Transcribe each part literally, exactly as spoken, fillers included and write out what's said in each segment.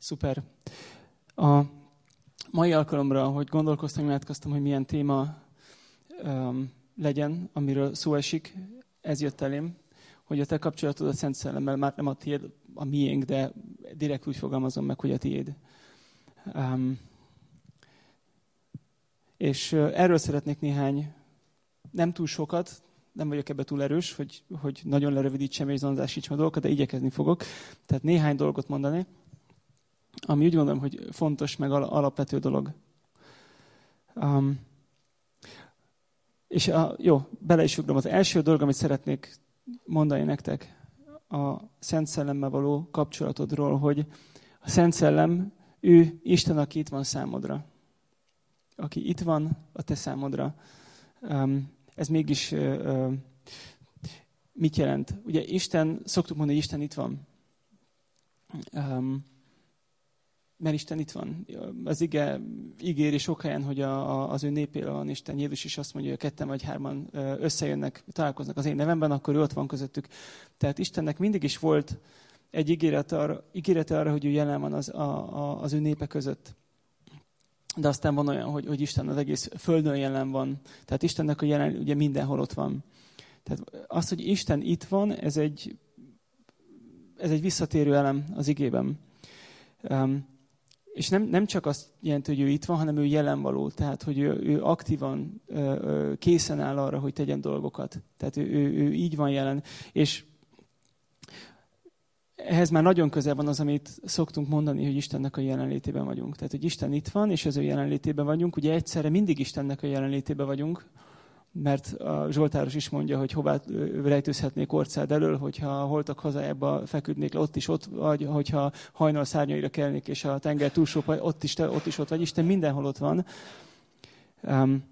Szuper. A mai alkalomra, hogy gondolkoztam, imádkoztam, hogy milyen téma um, legyen, amiről szó esik, ez jött elém, hogy a te kapcsolatod a Szent Szellemmel már nem a tiéd, a miénk, de direkt úgy fogalmazom meg, hogy a tiéd. Um, és uh, erről szeretnék néhány, nem túl sokat, nem vagyok ebbe túl erős, hogy, hogy nagyon lerövidítsem és zonzásítsam a dolgokat, de igyekezni fogok. Tehát néhány dolgot mondani, ami úgy gondolom, hogy fontos, meg alapvető dolog. Um, és a, jó, bele is ugrom. Az első dolog, amit szeretnék mondani nektek a Szent Szellemmel való kapcsolatodról, hogy a Szent Szellem, ő Isten, aki itt van számodra. Aki itt van a te számodra. Um, ez mégis uh, uh, mit jelent? Ugye Isten, szoktuk mondani, hogy Isten itt van. Um, Mert Isten itt van. Az ige ígéri sok helyen, hogy a, a, az ő népével van Isten. Jézus is azt mondja, hogy ketten vagy hárman összejönnek, találkoznak az én nevemben, akkor ő ott van közöttük. Tehát Istennek mindig is volt egy ígérete arra, ígérete arra hogy ő jelen van az, a, a, az ő népe között. De aztán van olyan, hogy, hogy Isten az egész földön jelen van. Tehát Istennek a jelen ugye mindenhol ott van. Tehát az, hogy Isten itt van, ez egy, ez egy visszatérő elem az igében. Um, És nem, nem csak azt jelenti, hogy ő itt van, hanem ő jelen való. Tehát, hogy ő, ő aktívan ö, ö, készen áll arra, hogy tegyen dolgokat. Tehát ő, ő, ő így van jelen. És ehhez már nagyon közel van az, amit szoktunk mondani, hogy Istennek a jelenlétében vagyunk. Tehát, hogy Isten itt van, és az ő jelenlétében vagyunk. Ugye egyszerre mindig Istennek a jelenlétében vagyunk, mert a Zsoltáros is mondja, hogy hová rejtőzhetnék orcád elől, hogyha holtak hazájába feküdnék le, ott is ott vagy, hogyha hajnal szárnyaira kelnék, és a tenger túlsó, ott is, ott is ott vagy. Isten mindenhol ott van. Um,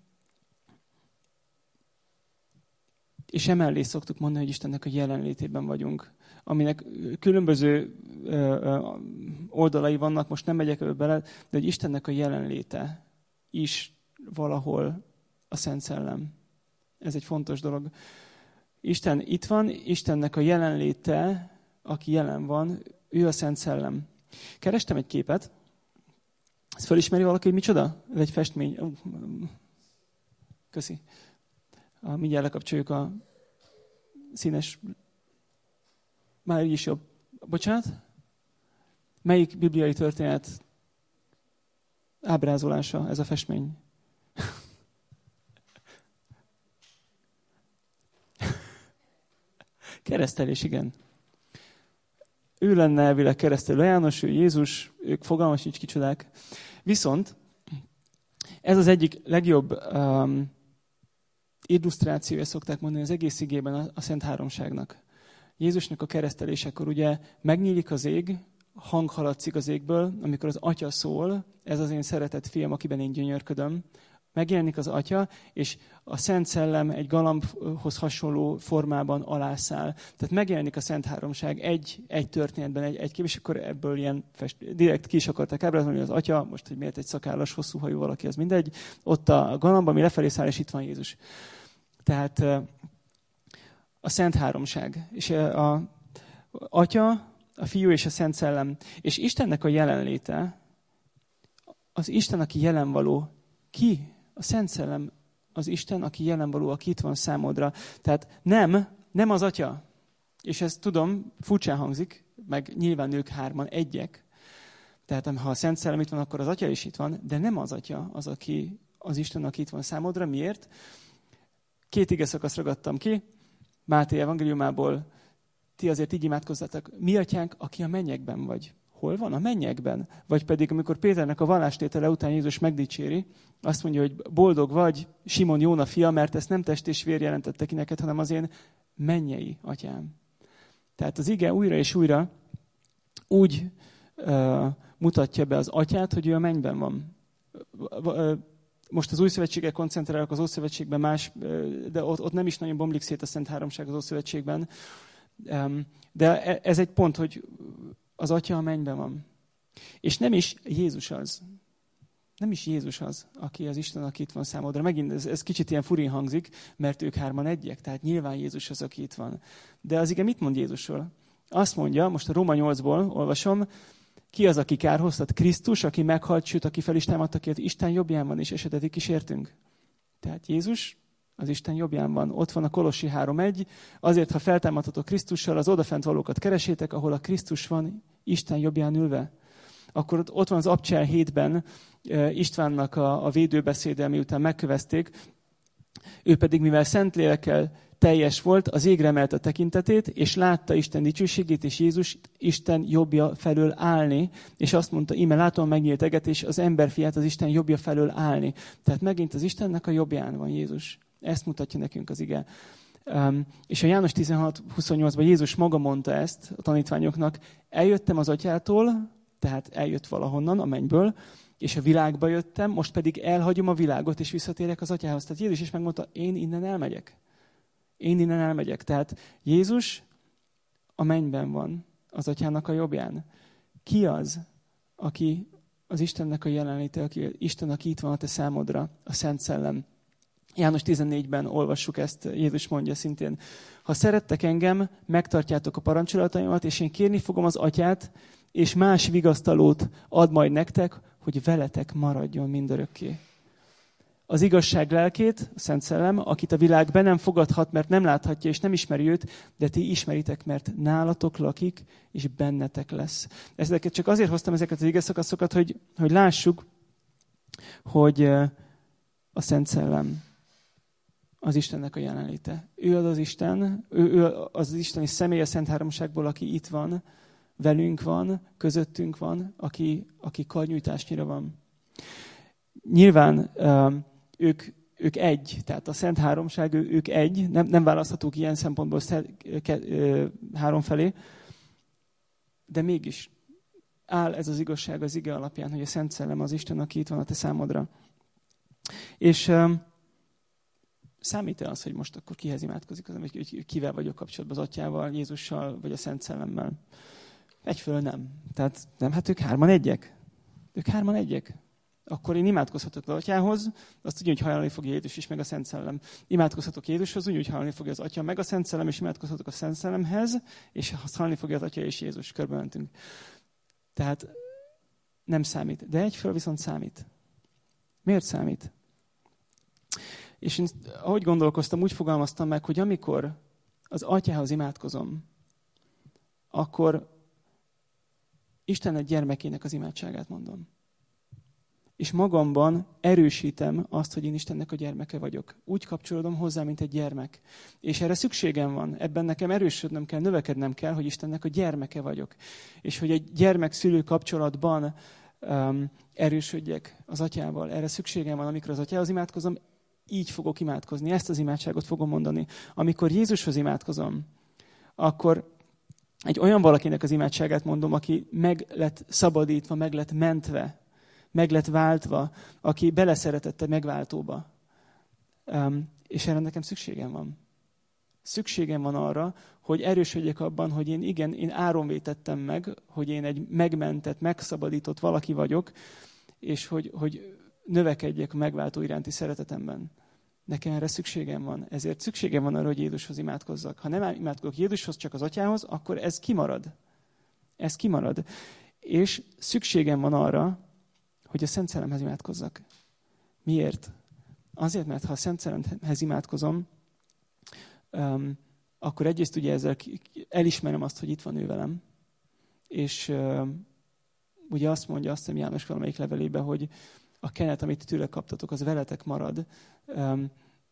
és emellé szoktuk mondani, hogy Istennek a jelenlétében vagyunk, aminek különböző uh, oldalai vannak, most nem megyek ebbe bele, de hogy Istennek a jelenléte is valahol a Szent Szellem. Ez egy fontos dolog. Isten itt van, Istennek a jelenléte, aki jelen van, ő a Szent Szellem. Kerestem egy képet. Ezt felismeri valaki, hogy micsoda? Ez egy festmény. Köszi. Mindjárt lekapcsoljuk a színes... Már így is jobb. Bocsánat? Melyik bibliai történet ábrázolása ez a festmény? Keresztelés, igen. Ő lenne elvileg keresztelő János, ő Jézus, ők fogalmas nincs kicsodák. Viszont ez az egyik legjobb um, illusztrációja, szokták mondani az egész igében a, a Szent Háromságnak. Jézusnak a keresztelésekor ugye megnyílik az ég, hang haladszik az égből, amikor az Atya szól, ez az én szeretett fiam, akiben én gyönyörködöm. Megjelenik az Atya, és a Szent Szellem egy galambhoz hasonló formában alászáll. Tehát megjelenik a Szent Háromság egy, egy történetben, egy, egy kép, és akkor ebből ilyen fest, direkt ki is akarták ábrázolni, az Atya, most, hogy miért egy szakállas, hosszú hajú valaki, az mindegy, ott a galamb, ami lefelé száll, és itt van Jézus. Tehát a Szent Háromság. És a Atya, a Fiú és a Szent Szellem. És Istennek a jelenléte, az Isten, aki jelen való, ki? A Szent Szellem az Isten, aki jelen való, aki itt van számodra. Tehát nem, nem az Atya. És ezt tudom, furcsán hangzik, meg nyilván ők hárman egyek. Tehát ha a Szent Szellem itt van, akkor az Atya is itt van, de nem az Atya az, aki az Isten, aki itt van számodra. Miért? Két ige szakaszt ragadtam ki. Máté evangéliumából, ti azért így imádkozzatok, mi Atyánk, aki a mennyekben vagy. Hol van? A mennyekben. Vagy pedig, amikor Péternek a vallástétele után Jézus megdicséri, azt mondja, hogy boldog vagy, Simon Jóna fia, mert ezt nem test és vér jelentette ki neked, hanem az én mennyei Atyám. Tehát az ige újra és újra úgy uh, mutatja be az Atyát, hogy ő a mennyben van. Most az új szövetségre koncentrálok, az Ószövetségben más, de ott, ott nem is nagyon bomlik szét a Szent Háromság az Ószövetségben. Um, de ez egy pont, hogy az Atya a mennyben van. És nem is Jézus az. Nem is Jézus az, aki az Isten, aki itt van számodra. Megint ez, ez kicsit ilyen furin hangzik, mert ők hárman egyek. Tehát nyilván Jézus az, aki itt van. De az ige mit mond Jézusról? Azt mondja, most a Róma nyolcból olvasom, Ki az, aki kárhoztat? Krisztus, aki meghalt, sőt, aki fel is támadt, aki az Isten jobbján van, és esetetik kísértünk. Tehát Jézus az Isten jobbján van. Ott van a Kolossi három egy. Azért, ha feltámadtatok Krisztussal, az odafent valókat keresétek, ahol a Krisztus van Isten jobbján ülve. Akkor ott van az Abcsel hétben Istvánnak a, a védőbeszéde, miután megkövezték. Ő pedig, mivel Szentlélekkel teljes volt, az égre emelte a tekintetét, és látta Isten dicsőségét, és Jézus Isten jobbja felől állni, és azt mondta, íme látom megnyílt eget, és az emberfiát az Isten jobbja felől állni. Tehát megint az Istennek a jobbján van Jézus. Ezt mutatja nekünk az ige. Um, és a János tizenhat huszonnyolcban Jézus maga mondta ezt a tanítványoknak, eljöttem az atyától, tehát eljött valahonnan, a mennyből, és a világba jöttem, most pedig elhagyom a világot, és visszatérek az atyához. Tehát Jézus is megmondta, én innen elmegyek. Én innen elmegyek. Tehát Jézus a mennyben van, az atyának a jobbján. Ki az, aki az Istennek a jelenléte, aki Isten, aki itt van a te számodra, a Szent Szellem. János tizennégyben olvassuk ezt, Jézus mondja szintén, ha szerettek engem, megtartjátok a parancsolataimat, és én kérni fogom az atyát, és más vigasztalót ad majd nektek, hogy veletek maradjon mindörökké. Az igazság lelkét, a Szent Szellem, akit a világ be nem fogadhat, mert nem láthatja és nem ismeri őt, de ti ismeritek, mert nálatok lakik, és bennetek lesz. Ezeket csak azért hoztam ezeket az igeszakaszokat, hogy, hogy lássuk, hogy a Szent Szellem az Istennek a jelenléte. Ő az az Isten, ő, ő az az isteni személy a Szent Háromságból, aki itt van, velünk van, közöttünk van, aki, aki karnyújtásnyira van. Nyilván ők, ők egy, tehát a Szent Háromság, ők egy, nem, nem választhatók ilyen szempontból három felé, de mégis áll ez az igazság az ige alapján, hogy a Szent Szellem az Isten, aki itt van a te számodra. És számít-e az, hogy most akkor kihez imádkozik, az, hogy kivel vagyok kapcsolatban, az atyával, Jézussal, vagy a Szent Szellemmel? Egyfelől nem. Tehát nem, hát ők hárman egyek. Ők hárman egyek. Akkor én imádkozhatok az atyához, azt úgy, hogy hallani fogja Jézus is, meg a Szent Szellem. Imádkozhatok Jézushoz, úgy, hogy hallani fogja az atya, meg a Szent Szellem, és imádkozhatok a Szent Szellemhez, és azt hallani fogja az atya és Jézus. Körbementünk. Tehát nem számít. De egyfelől viszont számít. Miért számít? És én, ahogy gondolkoztam, úgy fogalmaztam meg, hogy amikor az atyához imádkozom, akkor Isten egy gyermekének az imádságát mondom. És magamban erősítem azt, hogy én Istennek a gyermeke vagyok. Úgy kapcsolódom hozzá, mint egy gyermek. És erre szükségem van. Ebben nekem erősödnöm kell, növekednem kell, hogy Istennek a gyermeke vagyok. És hogy egy gyermek-szülő kapcsolatban um, erősödjek az atyával. Erre szükségem van, amikor az atyához imádkozom, így fogok imádkozni. Ezt az imádságot fogom mondani. Amikor Jézushoz imádkozom, akkor egy olyan valakinek az imádságát mondom, aki meg lett szabadítva, meg lett mentve, meg lett váltva, aki beleszeretett a megváltóba. Um, és erre nekem szükségem van. Szükségem van arra, hogy erősödjek abban, hogy én igen, én áron vétettem meg, hogy én egy megmentett, megszabadított valaki vagyok, és hogy, hogy növekedjek a megváltó iránti szeretetemben. Nekem erre szükségem van. Ezért szükségem van arra, hogy Jézushoz imádkozzak. Ha nem imádkozok Jézushoz, csak az atyához, akkor ez kimarad. Ez kimarad. És szükségem van arra, hogy a Szent Szellemhez imádkozzak. Miért? Azért, mert ha a Szent Szellemhez imádkozom, um, akkor egyrészt ugye ezzel elismerem azt, hogy itt van ő velem. És um, ugye azt mondja, azt hiszem János valamelyik levelében, hogy a kenet, amit tőle kaptatok, az veletek marad. Um,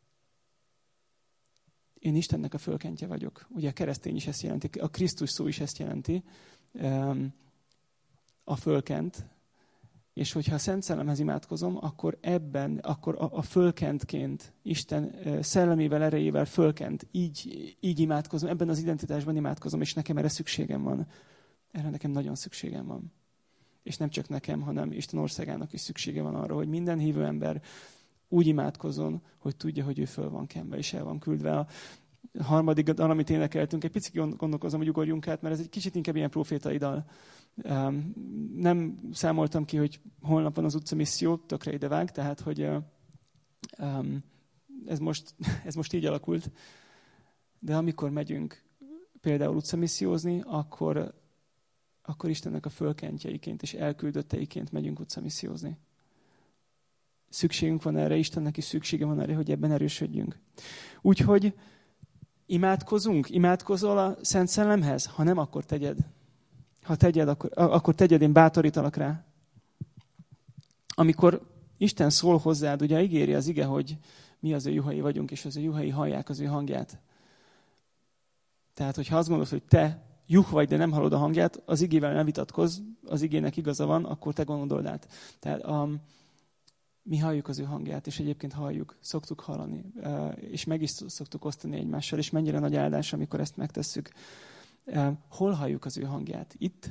én Istennek a fölkentje vagyok. Ugye a keresztény is ezt jelenti, a Krisztus szó is ezt jelenti. Um, a fölkent. És hogyha a Szent Szellemhez imádkozom, akkor ebben, akkor a, a fölkentként, Isten szellemével, erejével fölkent, így, így imádkozom, ebben az identitásban imádkozom, és nekem erre szükségem van. Erre nekem nagyon szükségem van. És nem csak nekem, hanem Isten országának is szüksége van arra, hogy minden hívő ember úgy imádkozzon, hogy tudja, hogy ő föl van kenve, és el van küldve. A harmadik dal, amit énekeltünk, egy picit gondolkozom, hogy ugorjunk át, mert ez egy kicsit inkább ilyen profétai dal. Um, nem számoltam ki, hogy holnap van az utcamisszió, tökre idevág, tehát hogy uh, um, ez, most, ez most így alakult. De amikor megyünk például utcamissziózni, akkor akkor Istennek a fölkentjeiként és elküldötteiként megyünk utcamissziózni. Szükségünk van erre, Istennek is szüksége van erre, hogy ebben erősödjünk. Úgyhogy imádkozunk, imádkozol a Szent Szellemhez? Ha nem, akkor tegyed. Ha tegyed, akkor, akkor tegyed, én bátorítalak rá. Amikor Isten szól hozzád, ugye ígéri az ige, hogy mi az ő juhai vagyunk, és az ő juhai hallják az ő hangját. Tehát, hogyha azt gondolod, hogy te juh vagy, de nem hallod a hangját, az igével nem vitatkozz, az igének igaza van, akkor te gondold át. Tehát um, mi halljuk az ő hangját, és egyébként halljuk, szoktuk hallani, uh, és meg is szoktuk osztani egymással, és mennyire nagy áldás, amikor ezt megtesszük. Uh, hol halljuk az ő hangját? Itt?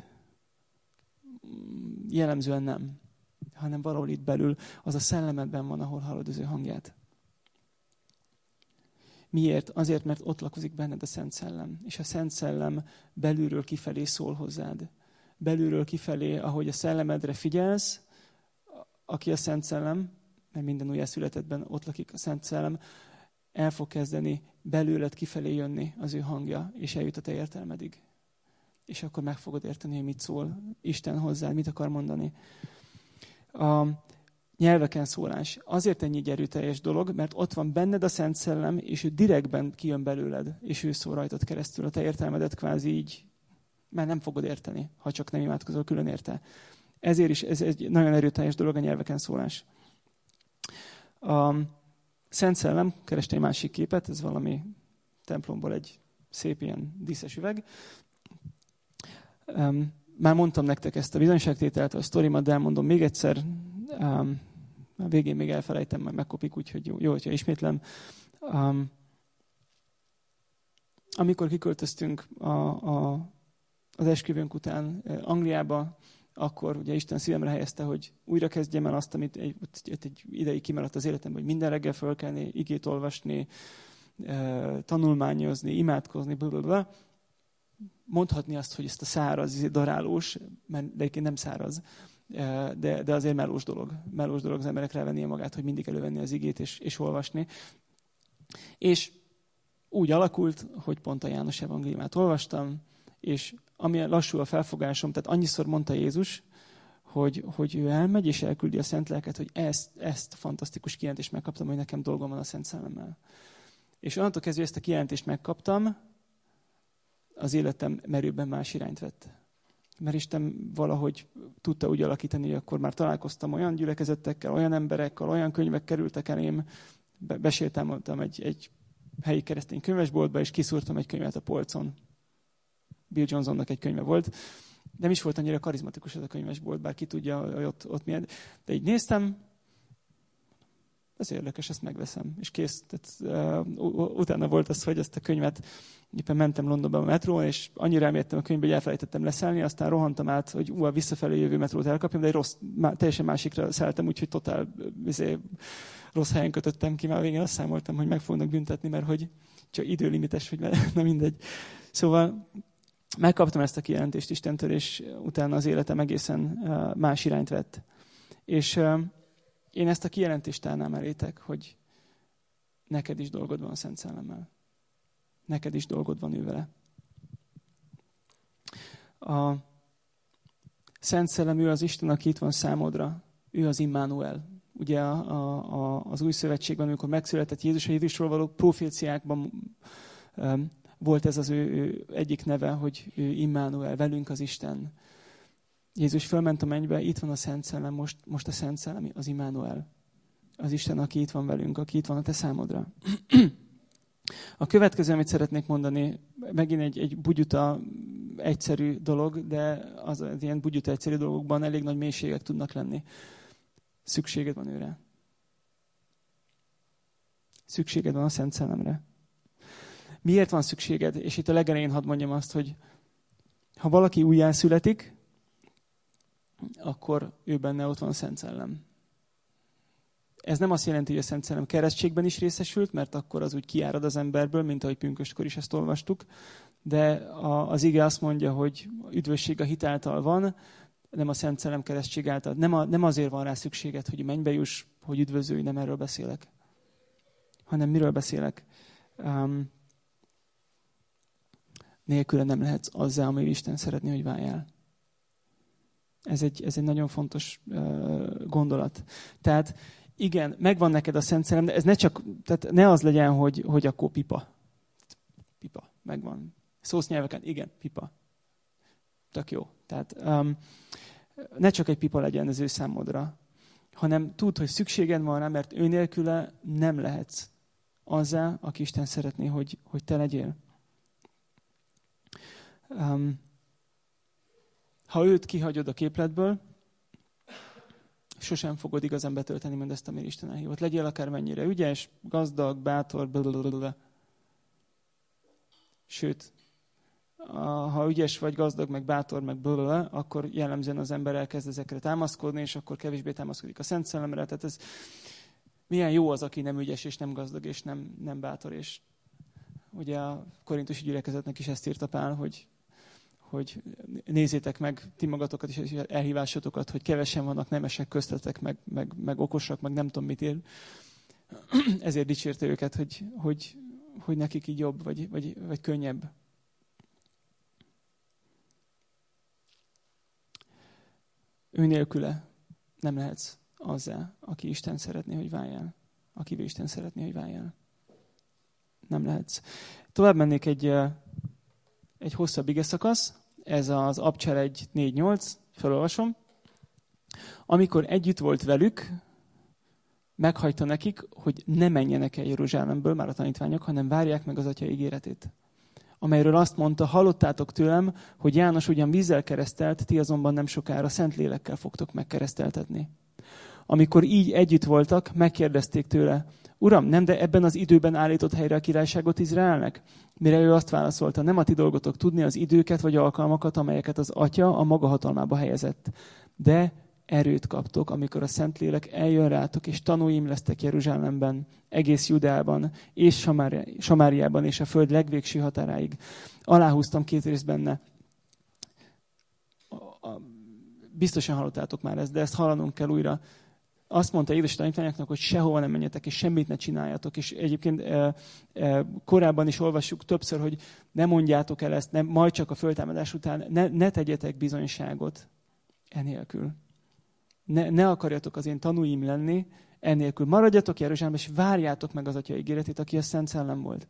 Jellemzően nem, hanem valahol itt belül, az a szellemedben van, ahol hallod az ő hangját. Miért? Azért, mert ott lakozik benned a Szent Szellem. És a Szent Szellem belülről kifelé szól hozzád. Belülről kifelé, ahogy a szellemedre figyelsz, aki a Szent Szellem, mert minden újjászületetben ott lakik a Szent Szellem, el fog kezdeni belőled kifelé jönni az ő hangja, és eljut a te értelmedig. És akkor meg fogod érteni, hogy mit szól Isten hozzád, mit akar mondani. A nyelveken szólás azért ennyi erőteljes dolog, mert ott van benned a Szent Szellem, és ő direktben kijön belőled, és ő szól rajtad keresztül. A te értelmedet kvázi így, mert nem fogod érteni, ha csak nem imádkozol külön érte. Ezért is ez egy nagyon erőteljes dolog a nyelveken szólás. A Szent Szellem, kerestem egy másik képet, ez valami templomból egy szép ilyen díszes üveg. Már mondtam nektek ezt a bizonyságtételt, a sztorimat, de elmondom még egyszer. Um, a végén még elfelejtem, majd megkopik, úgyhogy jó, jó hogyha ismétlem. Um, amikor kiköltöztünk a, a, az esküvőnk után Angliába, akkor ugye Isten szívemre helyezte, hogy újra kezdjem el azt, amit egy, egy ideig kimaradt az életemben, hogy minden reggel fölkelni, igét olvasni, tanulmányozni, imádkozni, blablabla. Mondhatni azt, hogy ezt a száraz, darálós, mert egyébként nem száraz, de, de azért melós dolog. Melós dolog az emberek rávennie magát, hogy mindig elővenni az igét és, és olvasni. És úgy alakult, hogy pont a János evangéliumát olvastam, és ami lassú a felfogásom, tehát annyiszor mondta Jézus, hogy, hogy ő elmegy és elküldi a Szent Lelket, hogy ezt, ezt a fantasztikus kijelentést megkaptam, hogy nekem dolgom van a Szent Szellemmel. És onnantól kezdve ezt a kijelentést megkaptam, az életem merőben más irányt vett. Mert Isten valahogy tudta úgy alakítani, hogy akkor már találkoztam olyan gyülekezettekkel, olyan emberekkel, olyan könyvek kerültek elém, be- besétáltam egy, egy helyi keresztény könyvesboltba, és kiszúrtam egy könyvet a polcon. Bill Johnsonnak egy könyve volt. Nem is volt annyira karizmatikus ez a könyvesbolt, bár ki tudja, hogy ott, ott milyen. De így néztem, ez érdekes, ezt megveszem. És kész. Tehát, uh, utána volt az, hogy ezt a könyvet éppen mentem Londonba a metrón, és annyira elmélyedtem a könyvbe, hogy elfelejtettem leszállni, aztán rohantam át, hogy ú, a visszafelé jövő metrót elkapjam, de egy rossz, má, teljesen másikra szálltam, úgyhogy totál izé, rossz helyen kötöttem ki, már végén azt számoltam, hogy meg fognak büntetni, mert hogy csak időlimites, hogy na mindegy. Szóval megkaptam ezt a kijelentést Istentől, és utána az életem egészen más irányt vett. És én ezt a kijelentést tárnám elétek, hogy neked is dolgod van a Szent Szellemmel. Neked is dolgod van ő vele. A Szent Szellem, ő az Isten, aki itt van számodra. Ő az Immanuel. Ugye a, a, a, az új szövetségben, amikor megszületett Jézus, a Jézusról való proféciákban um, volt ez az ő, ő egyik neve, hogy ő Immanuel, velünk az Isten. Jézus fölment a mennybe, itt van a Szent Szellem, most, most a Szent Szellem, az Immanuel. Az Isten, aki itt van velünk, aki itt van a te számodra. A következő, amit szeretnék mondani, megint egy, egy bugyuta egyszerű dolog, de az, az ilyen bugyuta egyszerű dolgokban elég nagy mélységek tudnak lenni. Szükséged van őre. Szükséged van a Szent Szellemre. Miért van szükséged? És itt a legelején hadd mondjam azt, hogy ha valaki újjászületik, akkor ő benne ott van a Szent Szellem. Ez nem azt jelenti, hogy a Szent Szellem keresztségben is részesült, mert akkor az úgy kiárad az emberből, mint ahogy pünköstkor is ezt olvastuk. De a, az ige azt mondja, hogy üdvösség a hit által van, nem a Szent Szellem keresztség által. Nem, a, nem azért van rá szükséged, hogy mennybe juss, hogy üdvözölj, nem erről beszélek. Hanem miről beszélek? Um, nélküle nem lehetsz azzá, ami Isten szeretné, hogy váljál. Ez egy, ez egy nagyon fontos gondolat. Tehát igen, megvan neked a Szent Szellem, de ez ne csak, tehát ne az legyen, hogy, hogy akkor pipa. Pipa, megvan. Szósznyelveken, igen, pipa. Tök jó. Tehát um, ne csak egy pipa legyen az ő számodra, hanem tudd, hogy szükséged van rá, mert ő nélküle nem lehetsz azzá, aki Isten szeretné, hogy, hogy te legyél. Um, ha őt kihagyod a képletből, sosem fogod igazán betölteni mindezt, amire Isten elhívott. Legyél akármennyire ügyes, gazdag, bátor, blablabla. Sőt, ha ügyes vagy, gazdag, meg bátor, meg blablabla, akkor jellemzően az ember elkezd ezekre támaszkodni, és akkor kevésbé támaszkodik a Szent Szellemre. Tehát ez milyen jó az, aki nem ügyes, és nem gazdag, és nem, nem bátor. És ugye a korintusi gyülekezetnek is ezt írta Pál, hogy hogy nézzétek meg ti magatokat is, és elhívásotokat, hogy kevesen vannak nemesek köztetek, meg, meg, meg okosak, meg nem tudom mit ér. Ezért dicsérte őket, hogy, hogy, hogy nekik így jobb, vagy, vagy, vagy könnyebb. Ő nélküle nem lehetsz azzá, aki Isten szeretné, hogy váljál. Akivel Isten szeretné, hogy váljál. Nem lehetsz. Tovább mennék egy, egy hosszabb igeszakasz. Ez az Abcsel egy négy nyolc, felolvasom. Amikor együtt volt velük, meghajta nekik, hogy ne menjenek el Jeruzsálemből, már a tanítványok, hanem várják meg az Atya ígéretét. Amelyről azt mondta, hallottátok tőlem, hogy János ugyan vízzel keresztelt, ti azonban nem sokára Szentlélekkel fogtok megkereszteltetni. Amikor így együtt voltak, megkérdezték tőle, Uram, nem de ebben az időben állított helyre a királyságot Izraelnek? Mire ő azt válaszolta, nem a ti dolgotok tudni az időket vagy alkalmakat, amelyeket az Atya a maga hatalmába helyezett. De erőt kaptok, amikor a Szentlélek eljön rátok, és tanúim lesztek Jeruzsálemben, egész Judeában, és Samári- Samáriában, és a föld legvégső határáig. Aláhúztam két részt benne. Biztosan hallottátok már ezt, de ezt hallanunk kell újra. Azt mondta Jézus tanítványoknak, hogy sehova nem menjetek, és semmit ne csináljatok. És egyébként e, e, korábban is olvassuk többször, hogy ne mondjátok el ezt, nem, majd csak a föltámadás után, ne, ne tegyetek bizonyságot enélkül. Ne, ne akarjatok az én tanúim lenni enélkül. Maradjatok Jeruzsálemben, és várjátok meg az Atya ígéretét, aki a Szent Szellem volt.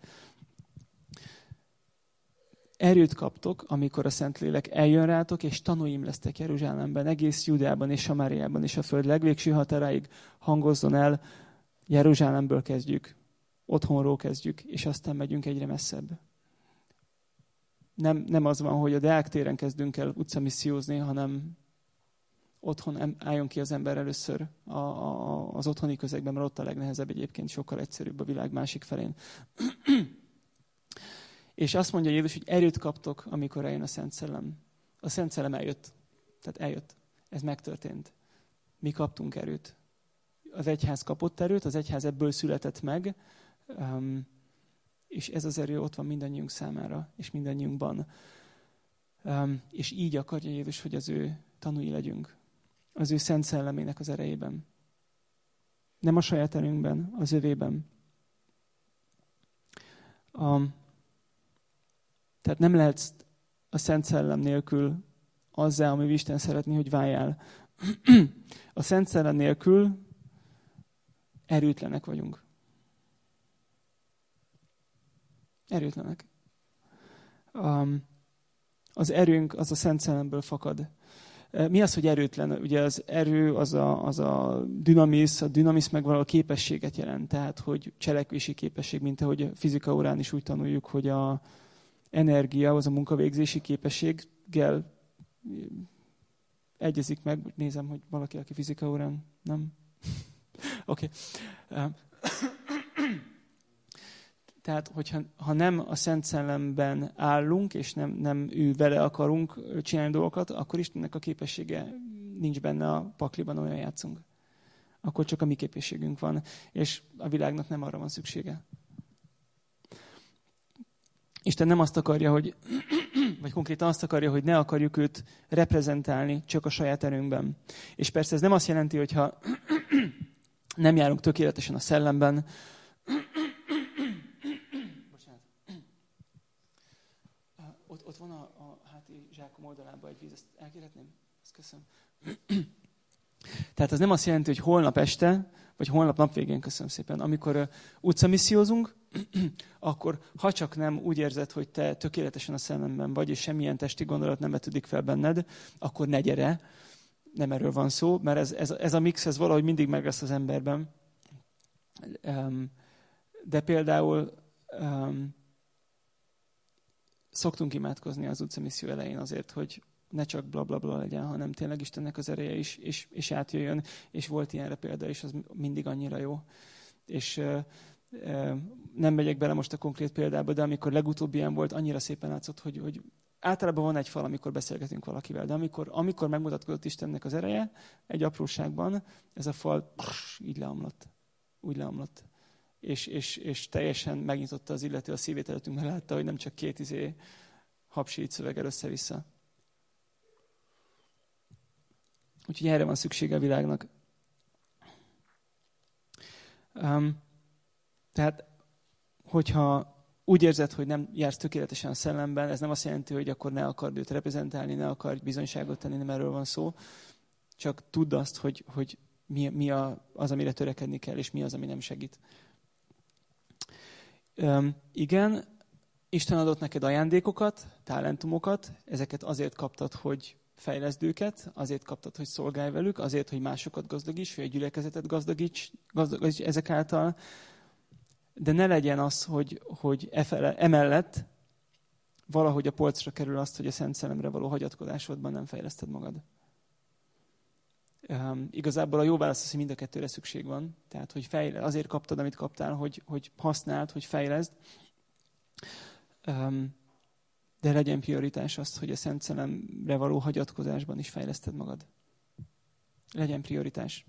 Erőt kaptok, amikor a Szentlélek eljön rátok, és tanúim lesztek Jeruzsálemben, egész Judeában és Samáriában, és a föld legvégső határáig hangozzon el. Jeruzsálemből kezdjük, otthonról kezdjük, és aztán megyünk egyre messzebb. Nem, nem az van, hogy a Deák téren kezdünk el utcamissziózni, hanem otthon álljon ki az ember először a, a, az otthoni közegben, mert ott a legnehezebb egyébként, sokkal egyszerűbb a világ másik felén. És azt mondja Jézus, hogy erőt kaptok, amikor eljön a Szent Szellem. A Szent Szellem eljött. Tehát eljött. Ez megtörtént. Mi kaptunk erőt. Az egyház kapott erőt, az egyház ebből született meg, um, és ez az erő ott van mindannyiunk számára, és mindannyiunkban. Um, és így akarja Jézus, hogy az ő tanúi legyünk. Az ő Szent Szellemének az erejében. Nem a saját erőnkben, az övében. Um, Tehát nem lehetsz a Szent Szellem nélkül azzá, ami Isten szeretné, hogy váljál. A Szent Szellem nélkül erőtlenek vagyunk. Erőtlenek. Um, az erőnk az a Szent Szellemből fakad. Mi az, hogy erőtlen? Ugye az erő az a, az a dinamisz, a dinamisz meg valahol képességet jelent. Tehát, hogy cselekvési képesség, mint ahogy a fizika órán is úgy tanuljuk, hogy a energia, az a munkavégzési képességgel egyezik meg. Nézem, hogy valaki, aki fizika órán, nem? Oké. Okay. Tehát, hogyha ha nem a Szent Szellemben állunk, és nem, nem ő vele akarunk csinálni dolgokat, akkor Istennek a képessége nincs benne a pakliban, olyan játszunk. Akkor csak a mi képességünk van, és a világnak nem arra van szüksége. Isten nem azt akarja, hogy, vagy konkrétan azt akarja, hogy ne akarjuk őt reprezentálni csak a saját erőnkben. És persze ez nem azt jelenti, hogyha nem járunk tökéletesen a szellemben. Bocsánat. Ott, ott van a, a háti zsákom oldalában egy víz, ezt elkérhetném? Ezt köszönöm. Tehát az nem azt jelenti, hogy holnap este, vagy holnap napvégén, köszönöm szépen, amikor uh, utcamissziózunk, akkor ha csak nem úgy érzed, hogy te tökéletesen a szellemben vagy, és semmilyen testi gondolat nem vetődik fel benned, akkor ne gyere. Nem erről van szó, mert ez, ez, ez a mix, ez valahogy mindig meg lesz az emberben. Um, de például um, szoktunk imádkozni az utcamisszió elején azért, hogy ne csak bla bla bla legyen, hanem tényleg Istennek az ereje is, és, és átjöjjön, és volt ilyenre példa, és az mindig annyira jó. És uh, uh, nem megyek bele most a konkrét példába, de amikor legutóbb ilyen volt, annyira szépen látszott, hogy, hogy általában van egy fal, amikor beszélgetünk valakivel, de amikor, amikor megmutatkozott Istennek az ereje, egy apróságban, ez a fal pss, így leomlott. Úgy leomlott. És, és, és teljesen megnyitotta az illető a szívét előttünk, mert látta, hogy nem csak két izé hapsít szöveggel össze-vissza. Úgyhogy erre van szüksége a világnak. Um, tehát, hogyha úgy érzed, hogy nem jársz tökéletesen a szellemben, ez nem azt jelenti, hogy akkor ne akard őt reprezentálni, ne akar bizonyságot tenni, nem erről van szó. Csak tudd azt, hogy, hogy mi, mi a, az, amire törekedni kell, és mi az, ami nem segít. Um, igen, Isten adott neked ajándékokat, talentumokat, ezeket azért kaptad, hogy fejleszd őket, azért kaptad, hogy szolgálj velük, azért, hogy másokat gazdagíts, hogy a gyülekezetet gazdagíts, gazdagíts ezek által, de ne legyen az, hogy, hogy efele, emellett valahogy a polcra kerül azt, hogy a Szent Szellemre való hagyatkozásodban nem fejleszted magad. Um, igazából a jó válasz az, hogy mind a kettőre szükség van. Tehát, hogy fejle, azért kaptad, amit kaptál, hogy, hogy használd, hogy fejleszd. Um, de legyen prioritás az, hogy a Szent Szellemre való hagyatkozásban is fejleszted magad. Legyen prioritás.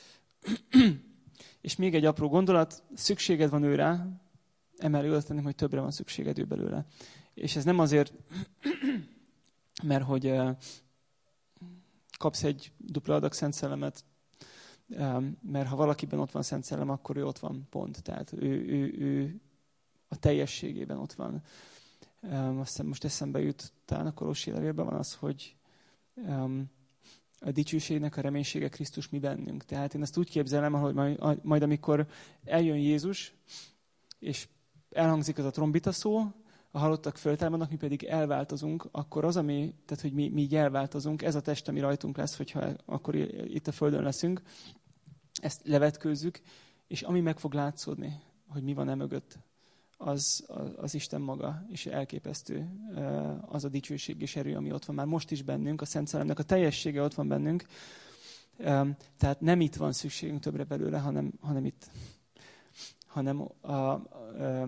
És még egy apró gondolat, szükséged van ő rá, emellé azt tenném, hogy többre van szükséged ő belőle. És ez nem azért, mert hogy uh, kapsz egy dupla adag Szent Szellemet, um, mert ha valakiben ott van Szent Szellem, akkor ő ott van, pont. Tehát ő, ő, ő a teljességében ott van. Um, azt hiszem most eszembe jut, talán a Kolossi levélben van az, hogy um, a dicsőségnek a reménysége Krisztus mi bennünk. Tehát én ezt úgy képzelem, hogy majd, majd amikor eljön Jézus, és elhangzik az a trombita szó, a halottak föltámadnak, mi pedig elváltozunk, akkor az, ami, tehát hogy mi, mi így elváltozunk, ez a test, ami rajtunk lesz, hogyha akkor itt a földön leszünk, ezt levetkőzzük, és ami meg fog látszódni, hogy mi van e mögött, az, az, az Isten maga, és elképesztő az a dicsőség és erő, ami ott van már most is bennünk, a Szent Szellemnek a teljessége ott van bennünk. Tehát nem itt van szükségünk többre belőle, hanem, hanem itt. Hanem a, a, a,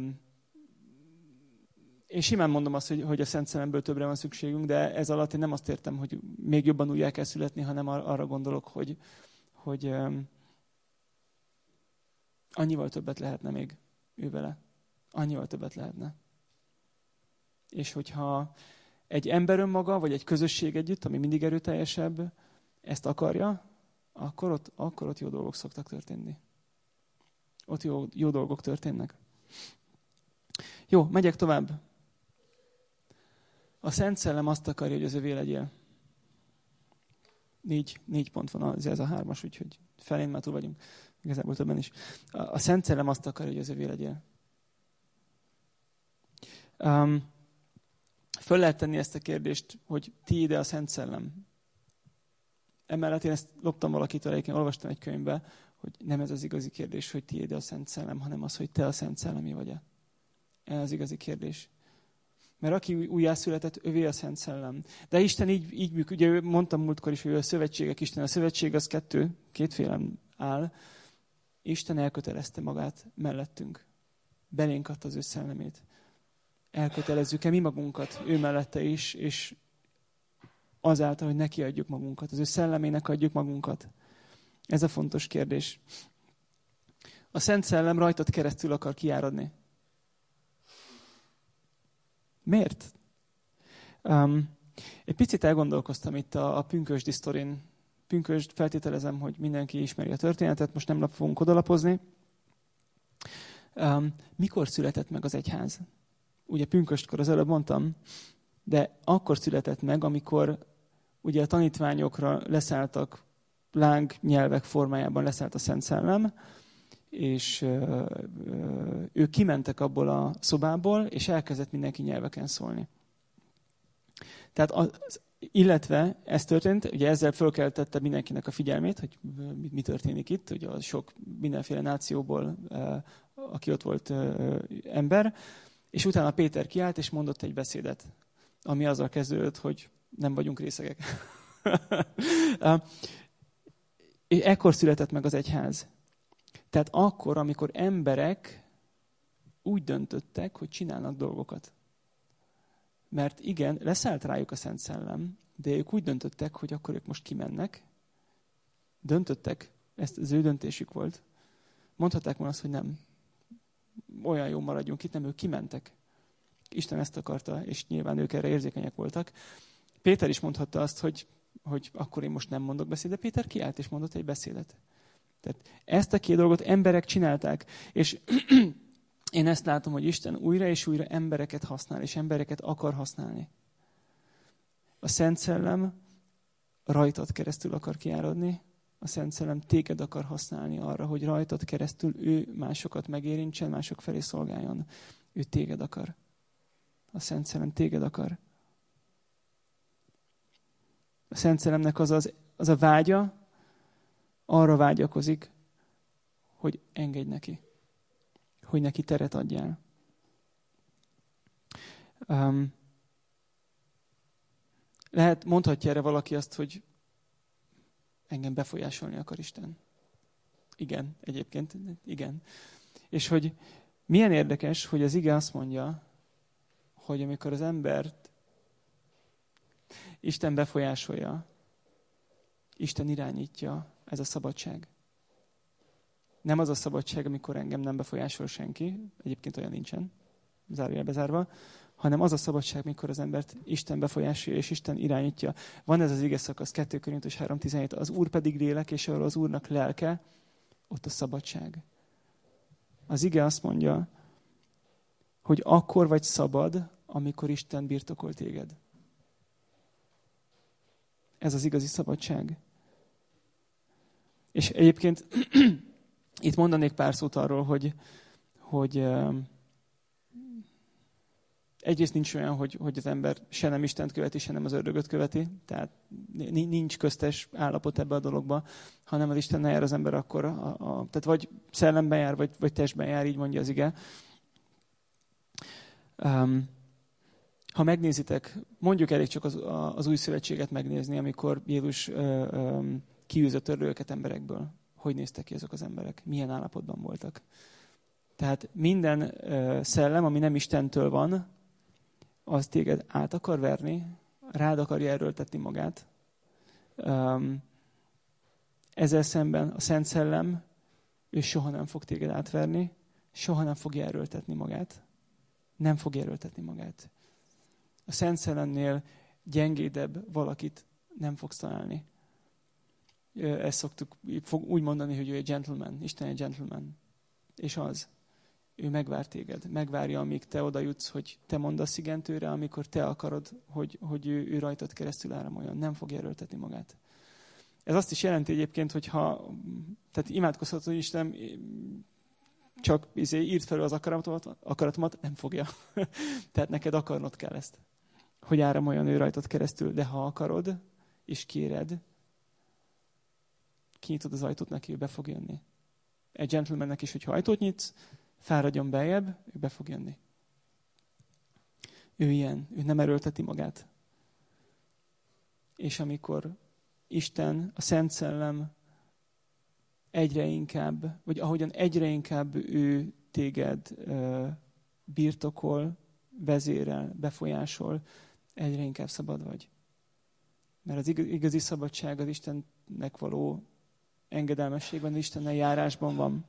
én simán mondom azt, hogy, hogy a Szent Szellemből többre van szükségünk, de ez alatt én nem azt értem, hogy még jobban újjá kell születni, hanem arra gondolok, hogy, hogy um, annyival többet lehetne még ő vele. Annyival többet lehetne. És hogyha egy ember önmaga, vagy egy közösség együtt, ami mindig erőteljesebb, ezt akarja, akkor ott, akkor ott jó dolgok szoktak történni. Ott jó, jó dolgok történnek. Jó, megyek tovább. A Szent Szellem azt akarja, hogy az övé legyél. Négy, négy pont van, az, ez a hármas, úgyhogy felén már túl vagyunk. Igazából többen is. A, a Szent Szellem azt akarja, hogy az övé legyél. Um, föl lehet tenni ezt a kérdést, hogy tiéd-e a Szent Szellem? Emellett én ezt loptam valakitől, egyébként olvastam egy könyvbe, hogy nem ez az igazi kérdés, hogy tiéd-e a Szent Szellem, hanem az, hogy te a Szent Szellemi vagy-e. Ez az igazi kérdés. Mert aki újjászületett, övé a Szent Szellem. De Isten így, így működik, ugye mondtam múltkor is, hogy a szövetségek Isten. A szövetség az kettő, kétfélen áll. Isten elkötelezte magát mellettünk. Belénk adta az ő szellemét. Elkötelezzük-e mi magunkat ő mellette is, és azáltal, hogy neki adjuk magunkat. Az ő szellemének adjuk magunkat. Ez a fontos kérdés. A Szent Szellem rajtad keresztül akar kiáradni. Miért? Um, egy picit elgondolkoztam itt a, a pünkösdi sztorin. Pünkösd, feltételezem, hogy mindenki ismeri a történetet, most nem fogunk odalapozni. Um, mikor született meg az egyház? Ugye pünköstkor az előbb mondtam, de akkor született meg, amikor ugye a tanítványokra leszálltak láng nyelvek formájában, leszállt a Szent Szellem, és ö, ö, ők kimentek abból a szobából, és elkezdett mindenki nyelveken szólni. Tehát az, illetve ez történt, ugye ezzel fölkeltette mindenkinek a figyelmét, hogy mi, mi történik itt, ugye a sok mindenféle nációból, ö, aki ott volt ö, ember, és utána Péter kiállt, és mondott egy beszédet, ami azzal kezdődött, hogy nem vagyunk részegek. És ekkor született meg az egyház. Tehát akkor, amikor emberek úgy döntöttek, hogy csinálnak dolgokat. Mert igen, leszállt rájuk a Szent Szellem, de ők úgy döntöttek, hogy akkor ők most kimennek. Döntöttek, ezt az ő döntésük volt. Mondhatták volna azt, hogy nem. Olyan jó maradjunk itt, nem, ők kimentek. Isten ezt akarta, és nyilván ők erre érzékenyek voltak. Péter is mondhatta azt, hogy, hogy akkor én most nem mondok beszédet, de Péter kiállt és mondott egy beszédet. Tehát ezt a két dolgot emberek csinálták, és én ezt látom, hogy Isten újra és újra embereket használ, és embereket akar használni. A Szent Szellem rajtad keresztül akar kiáradni, a Szent Szellem téged akar használni arra, hogy rajtad keresztül ő másokat megérintsen, mások felé szolgáljon. Ő téged akar. A Szent Szellem téged akar. A Szent Szellemnek az, az, az a vágya, arra vágyakozik, hogy engedj neki. Hogy neki teret adjál. Um, lehet, mondhatja erre valaki azt, hogy engem befolyásolni akar Isten. Igen, egyébként, igen. És hogy milyen érdekes, hogy az ige azt mondja, hogy amikor az embert Isten befolyásolja, Isten irányítja, ez a szabadság. Nem az a szabadság, amikor engem nem befolyásol senki, egyébként olyan nincsen, zárójelbe zárva, hanem az a szabadság, mikor az embert Isten befolyásolja, és Isten irányítja. Van ez az ige szakasz, kettő Korintus három tizenhét, az Úr pedig lélek, és ahol az Úrnak lelke, ott a szabadság. Az ige azt mondja, hogy akkor vagy szabad, amikor Isten birtokol téged. Ez az igazi szabadság. És egyébként itt mondanék pár szót arról, hogy, hogy uh, egyrészt nincs olyan, hogy, hogy az ember se nem Istent követi, se nem az ördögöt követi. Tehát nincs köztes állapot ebbe a dologba, hanem az Istennel jár az ember akkor, a, a, tehát vagy szellemben jár, vagy, vagy testben jár, így mondja az ige. Um, ha megnézitek, mondjuk elég csak az, az új szövetséget megnézni, amikor Jézus uh, um, kiűzött ördögöket emberekből. Hogy néztek ki azok az emberek? Milyen állapotban voltak? Tehát minden uh, szellem, ami nem Istentől van, az téged át akar verni, rád akarja erőltetni magát. Um, ezzel szemben a Szent Szellem, ő soha nem fog téged átverni, soha nem fogja erőltetni magát. Nem fogja erőltetni magát. A Szent Szellemnél gyengédebb valakit nem fogsz találni. Ezt szoktuk úgy mondani, hogy ő egy gentleman, Isten egy gentleman. És az. Ő megvár téged. Megvárja, amíg te oda jutsz, hogy te mondasz igent őre, amikor te akarod, hogy, hogy ő, ő rajtad keresztül áramoljon. Nem fogja erőltetni magát. Ez azt is jelenti egyébként, hogy ha, tehát imádkozhatod, hogy Isten csak izé, írd fel az akaratomat, akaratomat, nem fogja. Tehát neked akarnod kell ezt, hogy áramoljon ő rajtad keresztül. De ha akarod, és kéred, kinyitod az ajtót neki, ő be fog jönni. Egy gentlemannek is, hogyha ajtót nyitsz, fáradjon beljebb, ő be fog jönni. Ő ilyen, ő nem erőlteti magát. És amikor Isten, a Szent Szellem egyre inkább, vagy ahogyan egyre inkább ő téged uh, birtokol, vezérel, befolyásol, egyre inkább szabad vagy. Mert az igazi szabadság az Istennek való engedelmességben, az Istennel járásban van.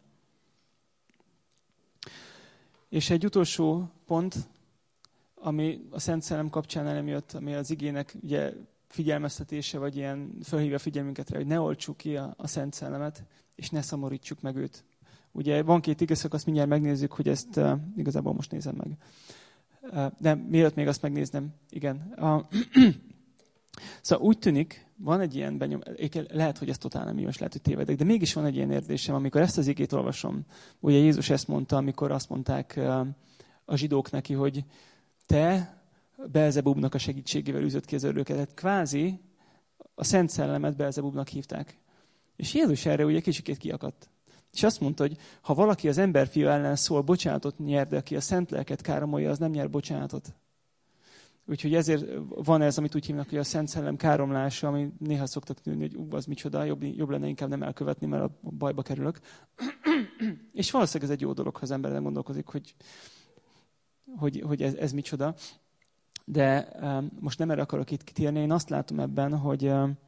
És egy utolsó pont, ami a Szent Szellem kapcsán elem jött, ami az igének ugye figyelmeztetése, vagy ilyen felhívja figyelmünket rá, hogy ne oltsuk ki a, a Szent Szellemet, és ne szomorítsuk meg őt. Ugye van két igeszakasz, mindjárt megnézzük, hogy ezt uh, igazából most nézem meg. Uh, de mielőtt még azt megnéznem, igen. A, Szóval úgy tűnik, van egy ilyen benyom, lehet, hogy ez totál nem igaz, lehet, hogy tévedek, de mégis van egy ilyen érzésem, amikor ezt az igét olvasom. Ugye Jézus ezt mondta, amikor azt mondták a zsidók neki, hogy te Beelzebubnak a segítségével üzött ki az ördögöket. Tehát kvázi a Szent Szellemet Beelzebubnak hívták. És Jézus erre ugye kicsikét kiakadt. És azt mondta, hogy ha valaki az emberfia ellen szól, bocsánatot nyer, de aki a szent lelket káromolja, az nem nyer bocsánatot. Úgyhogy ezért van ez, amit úgy hívnak, hogy a Szent Szellem káromlása, ami néha szoktak tűnni, hogy ú, az micsoda, jobb, jobb lenne inkább nem elkövetni, mert a bajba kerülök. És valószínűleg ez egy jó dolog, ha az ember nem gondolkozik, hogy, hogy, hogy ez, ez micsoda. De um, most nem erre akarok itt kitérni, én azt látom ebben, hogy um,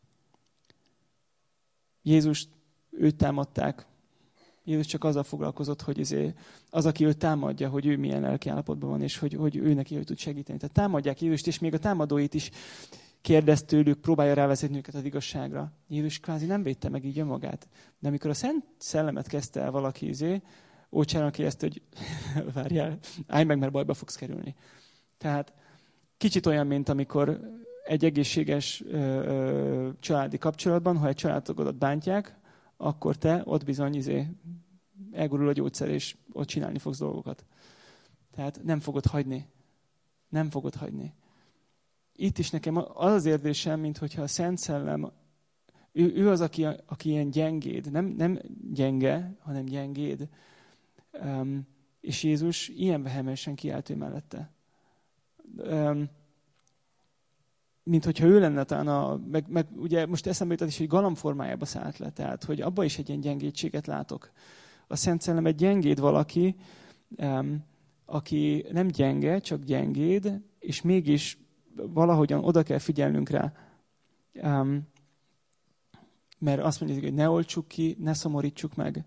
Jézus, őt támadták. Jézus csak azzal foglalkozott, hogy az, aki őt támadja, hogy ő milyen lelkiállapotban van, és hogy, hogy ő neki hogy tud segíteni. Tehát támadják Jézust, és még a támadóit is kérdez tőlük, próbálja rávezetni őket az igazságra. Jézus kvázi nem védte meg így önmagát. De amikor a Szent Szellemet kezdte el valaki, izé, ócsáron kérdezte, hogy várjál, állj meg, mert bajba fogsz kerülni. Tehát kicsit olyan, mint amikor egy egészséges ö, ö, családi kapcsolatban, ha egy családtagodat bántják, akkor te ott bizony izé, elgurul a gyógyszer, és ott csinálni fogsz dolgokat. Tehát nem fogod hagyni. Nem fogod hagyni. Itt is nekem az az érzésem, mintha a Szent Szellem, ő, ő az, aki, aki ilyen gyengéd. Nem, nem gyenge, hanem gyengéd. Um, és Jézus ilyen vehemensen kiállt ő mellette. Um, mint hogyha ő lenne talán a, meg, meg ugye most eszembe jutott is, hogy galambformájába szállt le, tehát hogy abban is egy ilyen gyengédséget látok. A Szent Szellem egy gyengéd valaki, um, aki nem gyenge, csak gyengéd, és mégis valahogyan oda kell figyelnünk rá. Um, mert azt mondjuk, hogy ne oltsuk ki, ne szomorítsuk meg.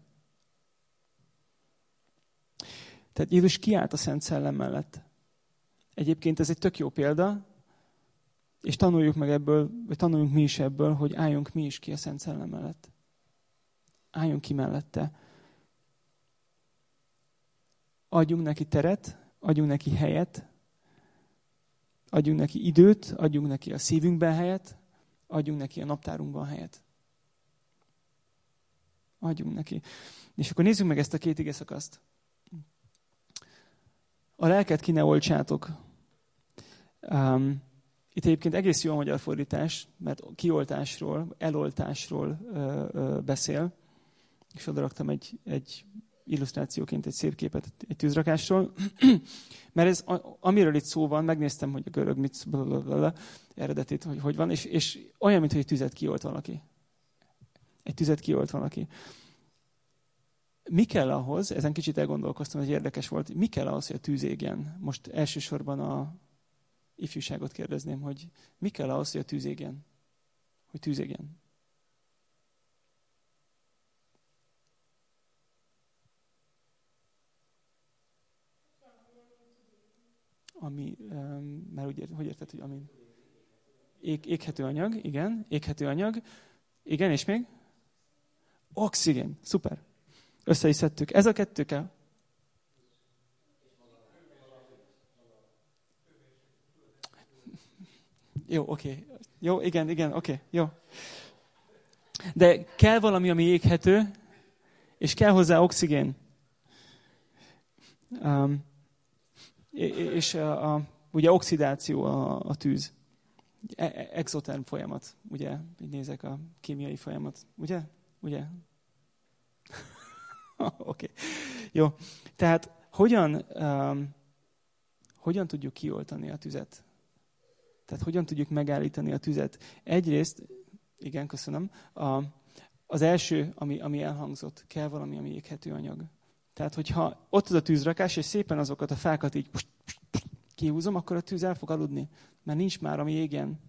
Tehát Jézus kiállt a Szent Szellem mellett. Egyébként ez egy tök jó példa, és tanuljuk meg ebből, vagy tanuljunk mi is ebből, hogy álljunk mi is ki a Szent Szellem mellett. Álljunk ki mellette. Adjunk neki teret, adjunk neki helyet, adjunk neki időt, adjunk neki a szívünkben helyet, adjunk neki a naptárunkban helyet. Adjunk neki. És akkor nézzük meg ezt a két igeszakaszt. A lelket ki ne oltsátok. Um, Itt egyébként egész jó a magyar fordítás, mert kioltásról, eloltásról ö, ö, beszél. És oda raktam egy, egy illusztrációként egy szép képet egy tűzrakásról. Mert ez, amiről itt szó van, megnéztem, hogy a görög mit blablabla, eredetét, hogy hogy van, és, és olyan, mintha egy tüzet kiolt valaki. Egy tüzet kiolt valaki. Mi kell ahhoz, ezen kicsit elgondolkoztam, ez érdekes volt, mi kell ahhoz, hogy a tűz égjen? Most elsősorban a ifjúságot kérdezném, hogy mi kell ahhoz, hogy a tűz égjen? Hogy tűz égjen? Ami, um, mert úgy ért, hogy érted, hogy ami... Ég, éghető anyag, igen, éghető anyag. Igen, és még? Oxigén, szuper. Össze is szedtük. Ez a kettő kell. Jó, oké. Okay. Jó, igen, igen, oké, okay, jó. De kell valami, ami éghető, és kell hozzá oxigén. Um, és a, a, ugye oxidáció a, a tűz. E- exoterm folyamat, ugye? Így nézek a kémiai folyamat, ugye? Ugye? Oké. Okay. Jó. Tehát hogyan, um, hogyan tudjuk kioltani a tüzet? Tehát hogyan tudjuk megállítani a tüzet? Egyrészt, igen, köszönöm, a, az első, ami, ami elhangzott, kell valami, ami éghető anyag. Tehát, hogyha ott az a tűzrakás, és szépen azokat a fákat így kihúzom, akkor a tűz el fog aludni, mert nincs már, ami égjen.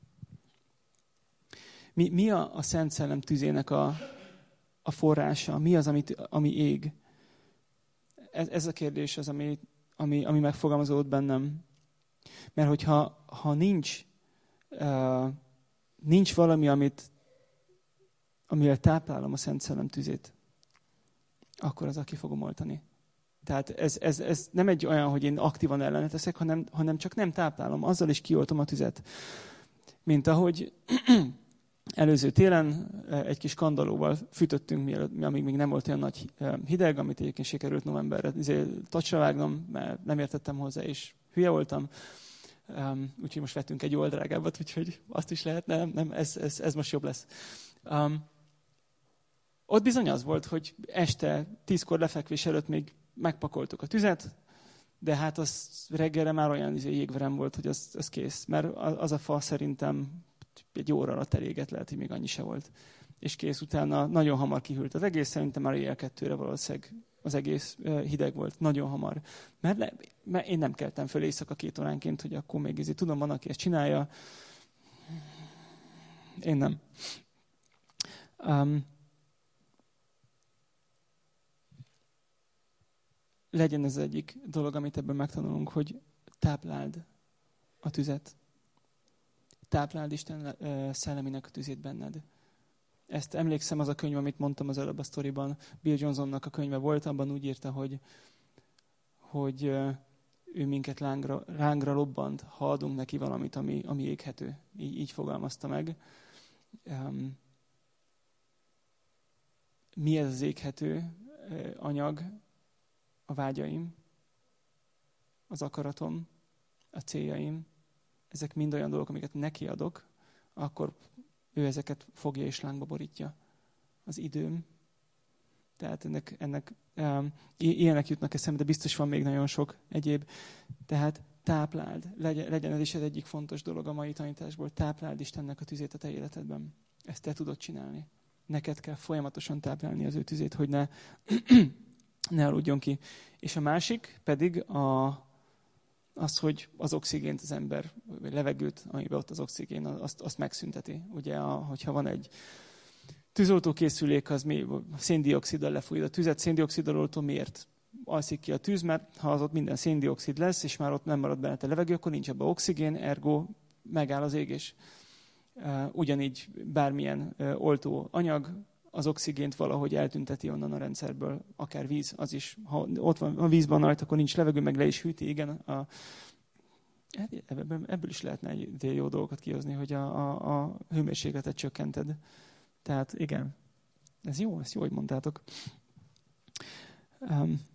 Mi, mi a, a Szent Szellem tüzének a, a forrása? Mi az, amit, ami ég? Ez, ez a kérdés az, ami, ami, ami megfogalmazódott bennem. Mert hogyha ha nincs, uh, nincs valami, amit, amivel táplálom a Szent Szellem tüzét, akkor az, aki fogom oltani. Tehát ez, ez, ez nem egy olyan, hogy én aktívan ellene teszek, hanem, hanem csak nem táplálom. Azzal is kioltom a tüzet. mint ahogy előző télen egy kis kandallóval fűtöttünk, mielőtt, amíg még nem volt olyan nagy hideg, amit egyébként sikerült novemberre tacsra vágnom, mert nem értettem hozzá, és hülye voltam. Um, úgyhogy most vettünk egy jóval drágábbat, úgyhogy azt is lehet, nem, nem ez, ez, ez most jobb lesz. Um, ott bizony az volt, hogy este tízkor lefekvés előtt még megpakoltuk a tüzet, de hát az reggelre már olyan jégverem volt, hogy az, az kész. Mert az a fa szerintem egy óra alatt elégett, lehet, hogy még annyi se volt. És kész, utána nagyon hamar kihűlt az egész, szerintem már éjjel kettőre valószínűleg az egész hideg volt, nagyon hamar. Mert, le, mert én nem keltem föl éjszaka két óránként, hogy akkor még ezért tudom, van, aki ezt csinálja. Én nem. Um, legyen ez egyik dolog, amit ebben megtanulunk, hogy tápláld a tüzet. Tápláld Isten szellemének a tüzét benned. Ezt emlékszem, az a könyv, amit mondtam az előbb a sztoriban, Bill Johnsonnak a könyve volt, abban úgy írta, hogy, hogy ő minket lángra, lángra lobbant, ha adunk neki valamit, ami, ami éghető. Így, így fogalmazta meg. Um, mi ez az éghető anyag? A vágyaim, az akaratom, a céljaim, ezek mind olyan dolgok, amiket neki adok, akkor ő ezeket fogja és lángba borítja. Az időm. Tehát ennek, ennek um, ilyenek jutnak eszembe, de biztos van még nagyon sok egyéb. Tehát tápláld. Legyen, legyen ez is az egyik fontos dolog a mai tanításból. Tápláld Istennek a tüzét a te életedben. Ezt te tudod csinálni. Neked kell folyamatosan táplálni az ő tüzét, hogy ne, ne aludjon ki. És a másik pedig a, az, hogy az oxigént az ember, vagy levegőt, amiben ott az oxigén, azt, azt megszünteti. Ugye, a, hogyha van egy tűzoltókészülék, az mi széndioxiddal lefújja a tüzet. Széndioxiddal oltó miért alszik ki a tűz? Mert ha az ott minden széndioxid lesz, és már ott nem marad benne a levegő, akkor nincs abban oxigén, ergo megáll az égés. Ugyanígy bármilyen oltó anyag az oxigént valahogy eltünteti onnan a rendszerből, akár víz, az is, ha ott van a vízben rajta, akkor nincs levegő, meg le is hűti, igen. A, ebből, ebből is lehetne egy jó dolgokat kihozni, hogy a, a, a hőmérsékletet csökkented. Tehát igen, ez jó, ezt jó, hogy mondtátok. Um,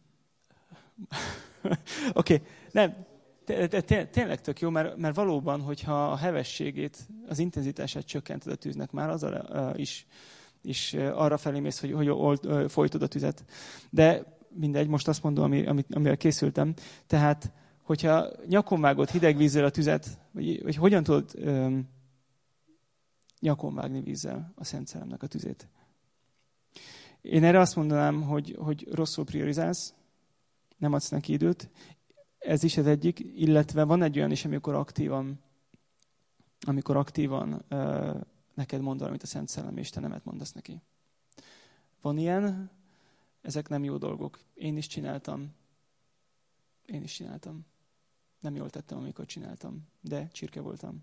Oké, okay. Nem, tényleg tök jó, mert, mert valóban, hogyha a hevességét, az intenzitását csökkented a tűznek, már azzal uh, is, is uh, arra felé mész, hogy, hogy old, uh, folytod a tüzet. De mindegy, most azt mondom, ami, amit, amivel készültem. Tehát, hogyha nyakon vágod hideg vízzel a tüzet, vagy, vagy hogyan tudod um, nyakon vágni vízzel a Szent Szellemnek a tüzét? Én erre azt mondanám, hogy, hogy rosszul priorizálsz, nem adsz neki időt. Ez is az egyik, illetve van egy olyan is, amikor aktívan, amikor aktívan uh, neked mond valamit a Szent Szellem, és te nemet mondasz neki. Van ilyen, ezek nem jó dolgok. Én is csináltam. Én is csináltam. Nem jól tettem, amikor csináltam, de csirke voltam.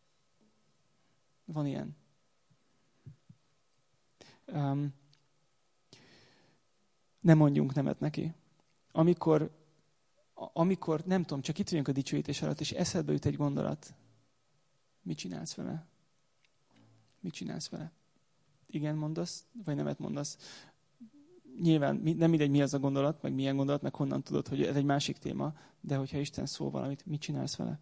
Van ilyen. Um, nem mondjunk nemet neki. Amikor, amikor, nem tudom, csak itt vagyunk a dicsőítés alatt, és eszedbe jut egy gondolat, mit csinálsz vele? Mit csinálsz vele? Igen mondasz, vagy nemet mondasz? Nyilván nem mindegy, mi az a gondolat, meg milyen gondolat, meg honnan tudod, hogy ez egy másik téma, de hogyha Isten szól valamit, mit csinálsz vele?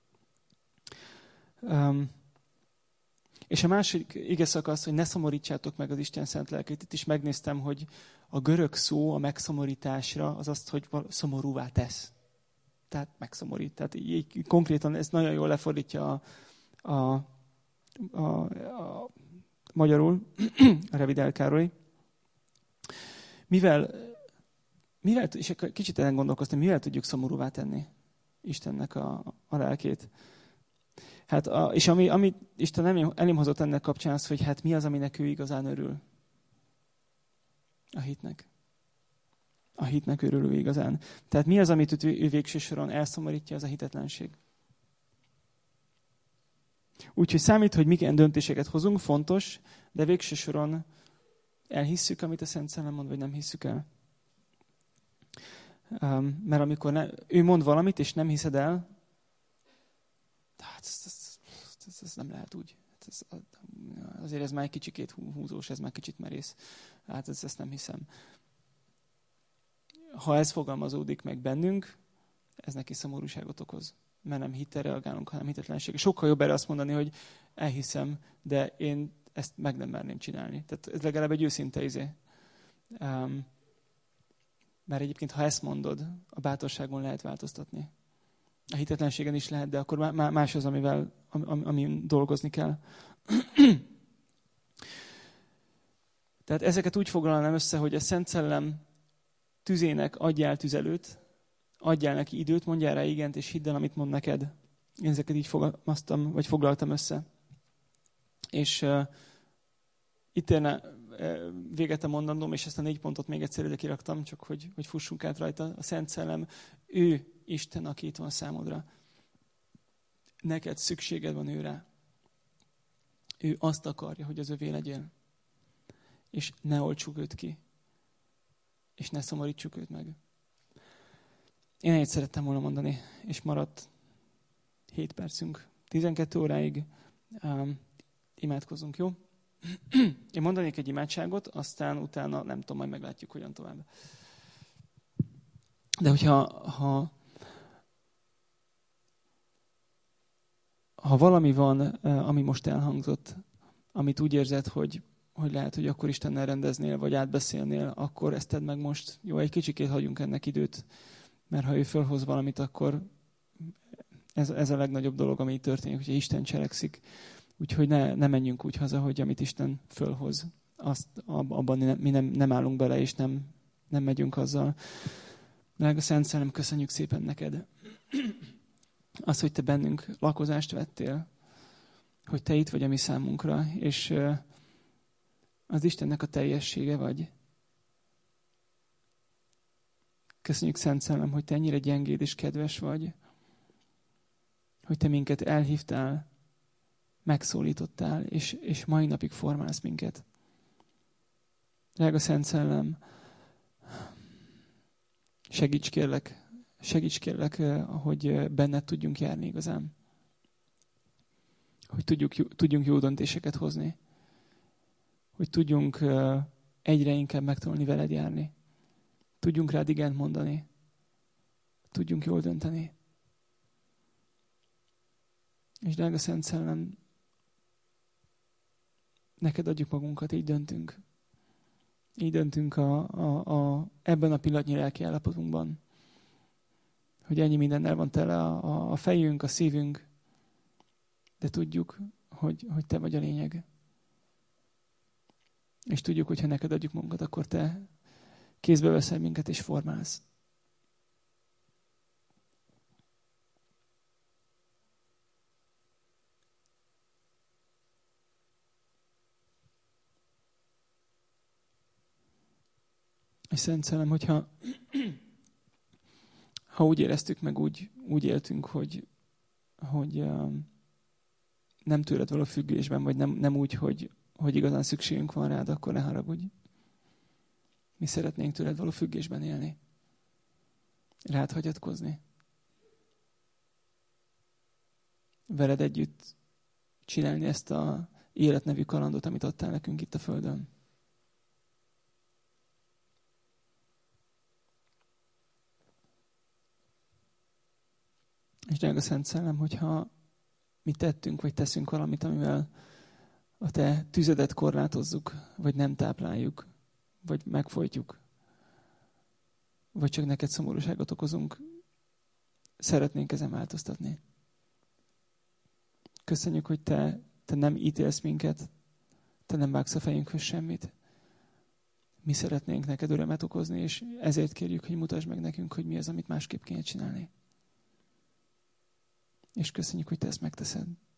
Um, és a másik ige szakasz, hogy ne szomorítsátok meg az Isten szent lelkét. Itt is megnéztem, hogy a görög szó a megszomorításra az azt, hogy szomorúvá tesz. Tehát megszomorít. Tehát így, így konkrétan ez nagyon jól lefordítja a, a, a, a magyarul, a Revidel Károly. Mivel, mivel, és kicsit ezen gondolkoztam, mivel tudjuk szomorúvá tenni Istennek a, a lelkét? Hát a, és ami, ami Isten elém, elém hozott ennek kapcsán az, hogy hát mi az, aminek ő igazán örül? A hitnek. A hitnek örül ő igazán. Tehát mi az, amit ő, ő végső soron elszomorítja, az a hitetlenség. Úgyhogy számít, hogy milyen döntéseket hozunk, fontos, de végső soron elhisszük, amit a Szent Szellem mond, vagy nem hisszük el. Um, mert amikor ne, ő mond valamit, és nem hiszed el, hát Ez, ez nem lehet úgy. Ez, azért ez már egy kicsikét húzós, ez már kicsit merész. Hát ez, ezt nem hiszem. Ha ez fogalmazódik meg bennünk, ez neki szomorúságot okoz. Mert nem hittel reagálunk, hanem hitetlenség. Sokkal jobb erre azt mondani, hogy elhiszem, de én ezt meg nem merném csinálni. Tehát ez legalább egy őszinte izé. Um, mert egyébként, ha ezt mondod, a bátorságon lehet változtatni. A hitetlenségen is lehet, de akkor más az, amivel, am, amin dolgozni kell. Tehát ezeket úgy foglalnám össze, hogy a Szent Szellem tüzének adjál tüzelőt, adjál neki időt, mondjál rá igent, és hidd el, amit mond neked. Én ezeket így fogalmaztam, vagy foglaltam össze. És uh, itt érne uh, véget a mondandóm, és ezt a négy pontot még egyszer ide kiraktam, csak hogy, hogy fussunk át rajta. A Szent Szellem, ő Isten, aki itt van számodra. Neked szükséged van őre. Ő azt akarja, hogy az övé legyél. És ne oltsuk őt ki. És ne szomorítsuk őt meg. Én ennyit szerettem volna mondani, és maradt hét percünk. tizenkét óráig um, imádkozunk, jó? Én mondanék egy imádságot, aztán utána nem tudom, majd meglátjuk, hogyan tovább. De hogyha ha, ha valami van, ami most elhangzott, amit úgy érzed, hogy, hogy lehet, hogy akkor Istennel rendeznél, vagy átbeszélnél, akkor ezt tedd meg most. Jó, egy kicsikét hagyjunk ennek időt, mert ha ő fölhoz valamit, akkor ez, ez a legnagyobb dolog, ami történik, hogy Isten cselekszik. Úgyhogy ne, ne menjünk úgy haza, hogy amit Isten fölhoz, azt, abban mi nem, nem állunk bele, és nem, nem megyünk azzal. Drága Szent Szellem, köszönjük szépen neked. Az, hogy te bennünk lakozást vettél, hogy te itt vagy a mi számunkra, és az Istennek a teljessége vagy. Köszönjük, Szent Szellem, hogy te ennyire gyengéd és kedves vagy, hogy te minket elhívtál, megszólítottál, és, és mai napig formálsz minket. Drága Szent Szellem, segíts kérlek, segíts kérlek, hogy benned tudjunk járni igazán. Hogy tudjuk, tudjunk jó döntéseket hozni. Hogy tudjunk egyre inkább megtanulni veled járni. Tudjunk rád igent mondani. Tudjunk jól dönteni. És drága Szent Szellem, neked adjuk magunkat, így döntünk. Így döntünk a, a, a, ebben a pillanatnyi lelki állapotunkban. Hogy ennyi mindennel van tele a, a fejünk, a szívünk, de tudjuk, hogy, hogy te vagy a lényeg. És tudjuk, hogy ha neked adjuk magunkat, akkor te kézbe veszel minket és formálsz. És Szent Szellem, hogyha ha úgy éreztük meg, úgy, úgy éltünk, hogy, hogy um, nem tőled való függésben, vagy nem, nem úgy, hogy, hogy igazán szükségünk van rád, akkor ne haragudj. Mi szeretnénk tőled való függésben élni. Rád hagyatkozni. Veled együtt csinálni ezt a életnevű kalandot, amit adtál nekünk itt a Földön. És drága Szent Szellem, hogyha mi tettünk, vagy teszünk valamit, amivel a te tüzedet korlátozzuk, vagy nem tápláljuk, vagy megfojtjuk, vagy csak neked szomorúságot okozunk, szeretnénk ezen változtatni. Köszönjük, hogy te, te nem ítélsz minket, te nem vágsz a fejünkhöz semmit. Mi szeretnénk neked örömet okozni, és ezért kérjük, hogy mutasd meg nekünk, hogy mi az, amit másképp kéne csinálni. És köszönjük, hogy te ezt megteszed.